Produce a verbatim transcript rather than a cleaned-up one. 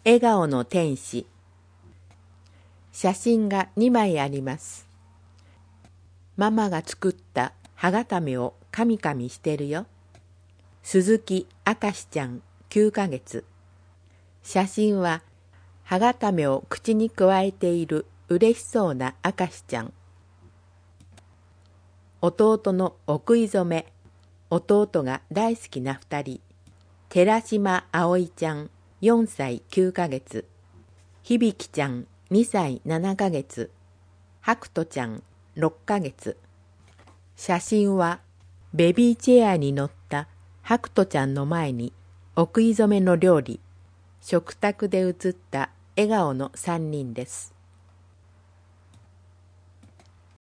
笑顔の天使。写真がにまいあります。ママが作った歯固めをかみかみしてるよ。鈴木明石ちゃんきゅうかげつ。写真は歯固めを口にくわえている嬉しそうな明石ちゃん。弟の奥井染、弟が大好きなふたり。寺島葵ちゃんよんさいきゅうかげつ。響ちゃんにさいななかげつ。白斗ちゃんろっかげつ。写真はベビーチェアに乗った白斗ちゃんの前に奥井染の料理、食卓で写った笑顔のさんにんです。